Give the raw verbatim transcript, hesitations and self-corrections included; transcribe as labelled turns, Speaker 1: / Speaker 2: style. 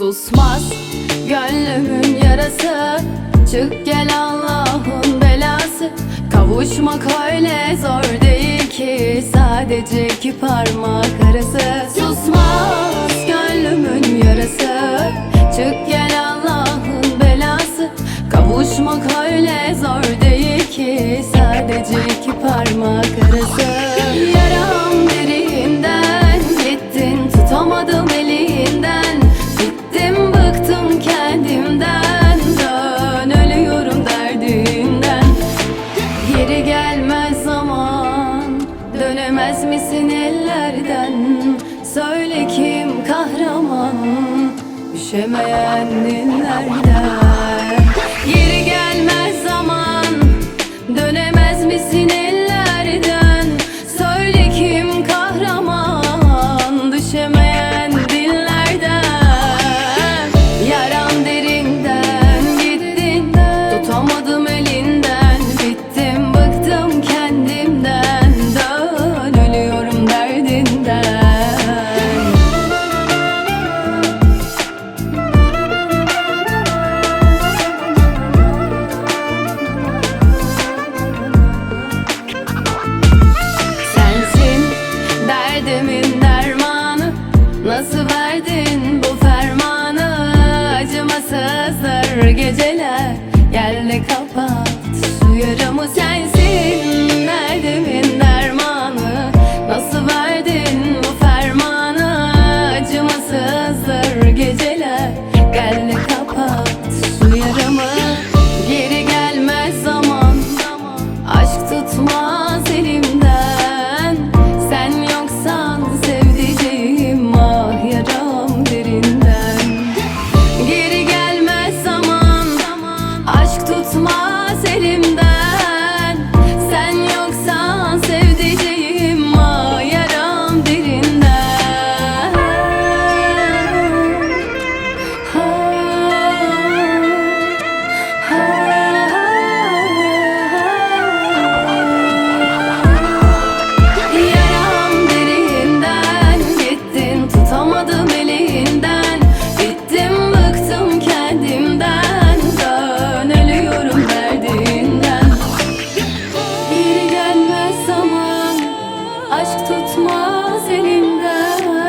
Speaker 1: Susmaz gönlümün yarası, çık gel Allah'ın belası. Kavuşmak öyle zor değil ki, sadece iki parmak arası. Susmaz gönlümün yarası, çık gel Allah'ın belası. Kavuşmak öyle zor değil ki, sadece iki parmak arası. Yaram derinden, gittin tutamadım elinden. Bittim bıktım kendimden, dön ölüyorum derdimden. Geri gelmez zaman, dönemez misin ellerden? Söyle kim kahraman, üşemeyen dinlerden. Geri gelmez zaman, dönemez misin ellerden? Söyle kim kahraman, düşemeyen dillerden. Yaram derinden, gittin tutamadım elinden. Bittim bıktım kendimden, dön ölüyorum derdinden. Derdimin dermanı, nasıl verdin bu fermanı? Acımasızdır geceler, gel de kapat şu yaramı. Sensin derdimin dermanı, nasıl verdin bu fermanı? Acımasızdır geceler, gel de kapat şu yaramı. Geri gelmez zaman, aşk tutmaz elimden. Sen yoksan sevdiceğim, ah yaram derinden. Geri gelmez zaman, aşk tutmaz elimden. Sen yoksan sevdiceğim, ah yaram derinden. Ha, ha. Yaram derinden, gittin tutamadım elinden. Bittim bıktım kendimden, dön ölüyorum derdinden. Geri gelmez zaman, aşk tutmaz elimden.